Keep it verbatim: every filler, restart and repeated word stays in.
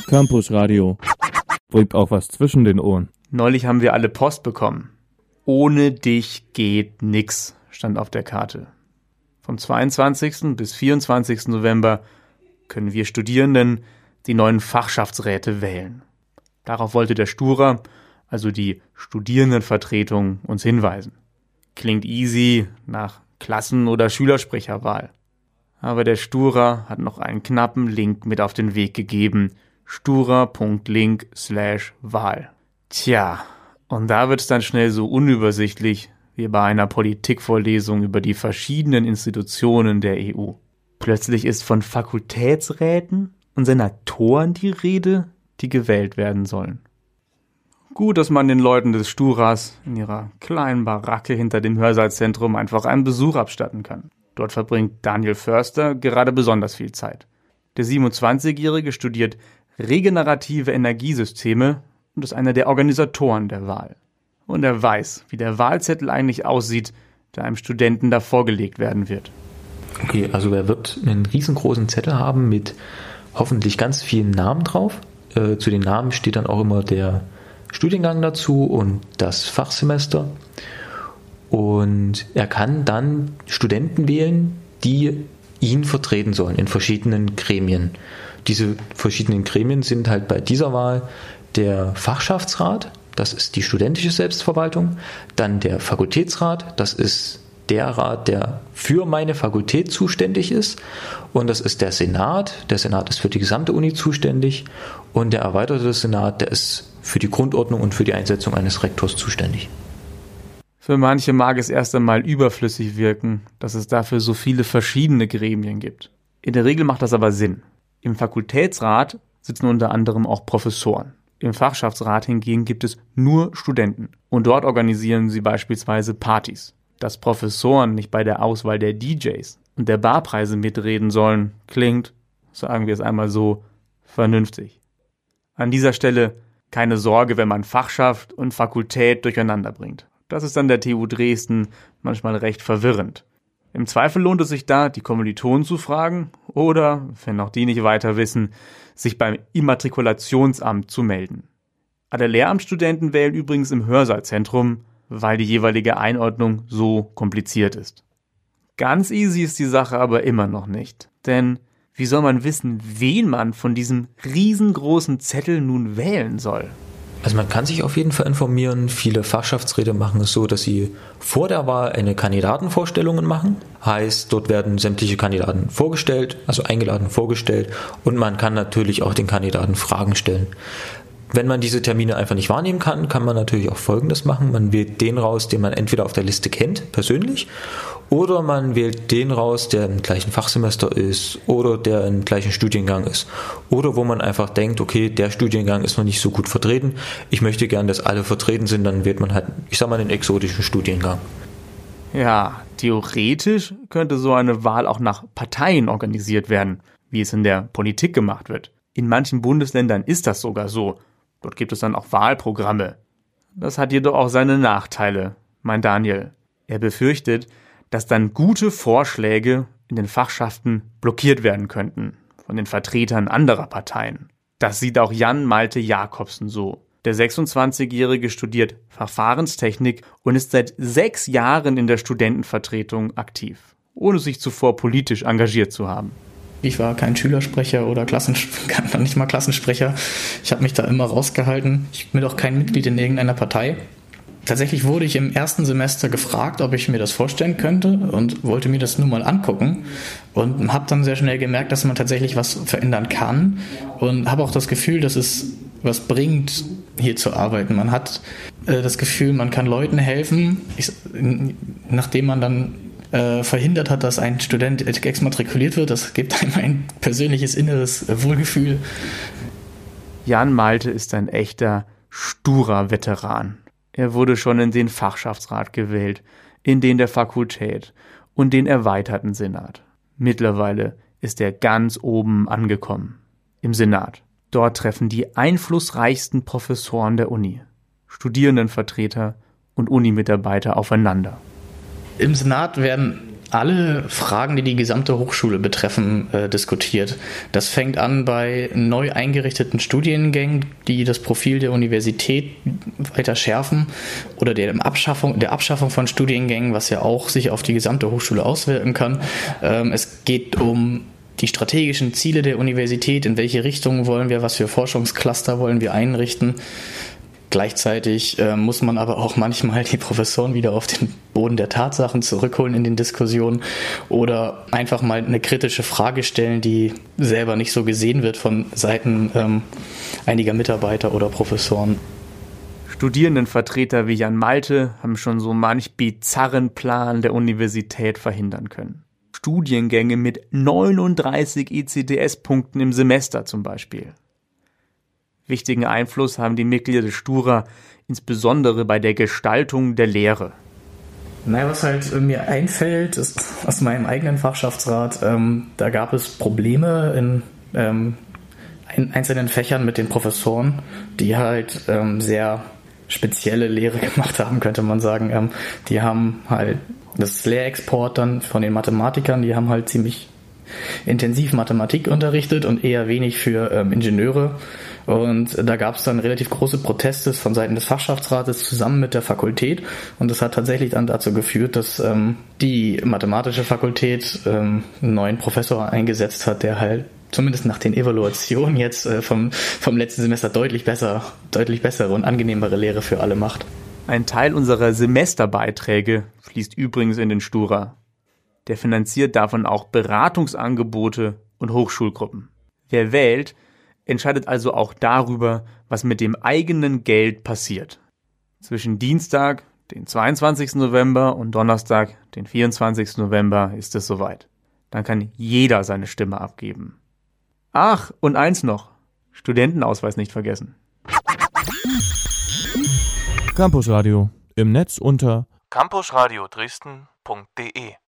Campus Radio. Bringt auch was zwischen den Ohren. Neulich haben wir alle Post bekommen. Ohne dich geht nix, stand auf der Karte. Vom zweiundzwanzigsten bis vierundzwanzigsten November können wir Studierenden die neuen Fachschaftsräte wählen. Darauf wollte der Stura, also die Studierendenvertretung, uns hinweisen. Klingt easy nach Klassen- oder Schülersprecherwahl. Aber der Stura hat noch einen knappen Link mit auf den Weg gegeben. stura.link slash Wahl. Tja, und da wird's dann schnell so unübersichtlich wie bei einer Politikvorlesung über die verschiedenen Institutionen der E U. Plötzlich ist von Fakultätsräten und Senatoren die Rede, die gewählt werden sollen. Gut, dass man den Leuten des Sturas in ihrer kleinen Baracke hinter dem Hörsaalzentrum einfach einen Besuch abstatten kann. Dort verbringt Daniel Förster gerade besonders viel Zeit. Der siebenundzwanzigjährige studiert regenerative Energiesysteme und ist einer der Organisatoren der Wahl. Und er weiß, wie der Wahlzettel eigentlich aussieht, der einem Studenten da vorgelegt werden wird. Okay, also er wird einen riesengroßen Zettel haben mit hoffentlich ganz vielen Namen drauf. Äh, zu den Namen steht dann auch immer der Studiengang dazu und das Fachsemester. Und er kann dann Studenten wählen, die ihn vertreten sollen in verschiedenen Gremien. Diese verschiedenen Gremien sind halt bei dieser Wahl der Fachschaftsrat, das ist die studentische Selbstverwaltung, dann der Fakultätsrat, das ist der Rat, der für meine Fakultät zuständig ist, und das ist der Senat, der Senat ist für die gesamte Uni zuständig, und der erweiterte Senat, der ist für die Grundordnung und für die Einsetzung eines Rektors zuständig. Für manche mag es erst einmal überflüssig wirken, dass es dafür so viele verschiedene Gremien gibt. In der Regel macht das aber Sinn. Im Fakultätsrat sitzen unter anderem auch Professoren. Im Fachschaftsrat hingegen gibt es nur Studenten. Und dort organisieren sie beispielsweise Partys. Dass Professoren nicht bei der Auswahl der D Js und der Barpreise mitreden sollen, klingt, sagen wir es einmal so, vernünftig. An dieser Stelle keine Sorge, wenn man Fachschaft und Fakultät durcheinander bringt. Das ist an der T U Dresden manchmal recht verwirrend. Im Zweifel lohnt es sich da, die Kommilitonen zu fragen oder, wenn auch die nicht weiter wissen, sich beim Immatrikulationsamt zu melden. Alle Lehramtsstudenten wählen übrigens im Hörsaalzentrum, weil die jeweilige Einordnung so kompliziert ist. Ganz easy ist die Sache aber immer noch nicht. Denn wie soll man wissen, wen man von diesem riesengroßen Zettel nun wählen soll? Also man kann sich auf jeden Fall informieren. Viele Fachschaftsräte machen es so, dass sie vor der Wahl eine Kandidatenvorstellung machen. Heißt, dort werden sämtliche Kandidaten vorgestellt, also eingeladen vorgestellt, und man kann natürlich auch den Kandidaten Fragen stellen. Wenn man diese Termine einfach nicht wahrnehmen kann, kann man natürlich auch Folgendes machen. Man wählt den raus, den man entweder auf der Liste kennt, persönlich, oder man wählt den raus, der im gleichen Fachsemester ist oder der im gleichen Studiengang ist. Oder wo man einfach denkt, okay, der Studiengang ist noch nicht so gut vertreten, ich möchte gern, dass alle vertreten sind, dann wählt man halt, ich sag mal, einen exotischen Studiengang. Ja, theoretisch könnte so eine Wahl auch nach Parteien organisiert werden, wie es in der Politik gemacht wird. In manchen Bundesländern ist das sogar so. Dort gibt es dann auch Wahlprogramme. Das hat jedoch auch seine Nachteile, meint Daniel. Er befürchtet, dass dann gute Vorschläge in den Fachschaften blockiert werden könnten von den Vertretern anderer Parteien. Das sieht auch Jan Malte Jakobsen so. Der sechsundzwanzigjährige studiert Verfahrenstechnik und ist seit sechs Jahren in der Studentenvertretung aktiv, ohne sich zuvor politisch engagiert zu haben. Ich war kein Schülersprecher oder Klassensprecher, nicht mal Klassensprecher. Ich habe mich da immer rausgehalten. Ich bin auch kein Mitglied in irgendeiner Partei. Tatsächlich wurde ich im ersten Semester gefragt, ob ich mir das vorstellen könnte, und wollte mir das nur mal angucken und habe dann sehr schnell gemerkt, dass man tatsächlich was verändern kann, und habe auch das Gefühl, dass es was bringt, hier zu arbeiten. Man hat äh, das Gefühl, man kann Leuten helfen, ich, nachdem man dann äh, verhindert hat, dass ein Student exmatrikuliert wird. Das gibt einem ein persönliches inneres Wohlgefühl. Jan Malte ist ein echter, sturer Veteran. Er wurde schon in den Fachschaftsrat gewählt, in den der Fakultät und den erweiterten Senat. Mittlerweile ist er ganz oben angekommen, im Senat. Dort treffen die einflussreichsten Professoren der Uni, Studierendenvertreter und Unimitarbeiter aufeinander. Im Senat werden alle Fragen, die die gesamte Hochschule betreffen, äh, diskutiert. Das fängt an bei neu eingerichteten Studiengängen, die das Profil der Universität weiter schärfen, oder der Abschaffung, der Abschaffung von Studiengängen, was ja auch sich auf die gesamte Hochschule auswirken kann. Ähm, es geht um die strategischen Ziele der Universität, in welche Richtung wollen wir, was für Forschungscluster wollen wir einrichten. Gleichzeitig äh, muss man aber auch manchmal die Professoren wieder auf den Boden der Tatsachen zurückholen in den Diskussionen oder einfach mal eine kritische Frage stellen, die selber nicht so gesehen wird von Seiten ähm, einiger Mitarbeiter oder Professoren. Studierendenvertreter wie Jan Malte haben schon so manch bizarren Plan der Universität verhindern können. Studiengänge mit neununddreißig E C T S-Punkten im Semester zum Beispiel. Wichtigen Einfluss haben die Mitglieder des Stura insbesondere bei der Gestaltung der Lehre. Naja, was halt mir einfällt, ist aus meinem eigenen Fachschaftsrat, ähm, da gab es Probleme in ähm, in einzelnen Fächern mit den Professoren, die halt ähm, sehr spezielle Lehre gemacht haben, könnte man sagen. Ähm, die haben halt das Lehrexport dann von den Mathematikern, die haben halt ziemlich intensiv Mathematik unterrichtet und eher wenig für ähm, Ingenieure. Und da gab es dann relativ große Proteste von Seiten des Fachschaftsrates zusammen mit der Fakultät. Und das hat tatsächlich dann dazu geführt, dass ähm, die mathematische Fakultät ähm, einen neuen Professor eingesetzt hat, der halt zumindest nach den Evaluationen jetzt äh, vom, vom letzten Semester deutlich besser, deutlich bessere und angenehmere Lehre für alle macht. Ein Teil unserer Semesterbeiträge fließt übrigens in den Stura. Der finanziert davon auch Beratungsangebote und Hochschulgruppen. Wer wählt, entscheidet also auch darüber, was mit dem eigenen Geld passiert. Zwischen Dienstag, den zweiundzwanzigsten November und Donnerstag, den vierundzwanzigsten November ist es soweit. Dann kann jeder seine Stimme abgeben. Ach, und eins noch, Studentenausweis nicht vergessen. Campus Radio im Netz unter campusradio dresden punkt de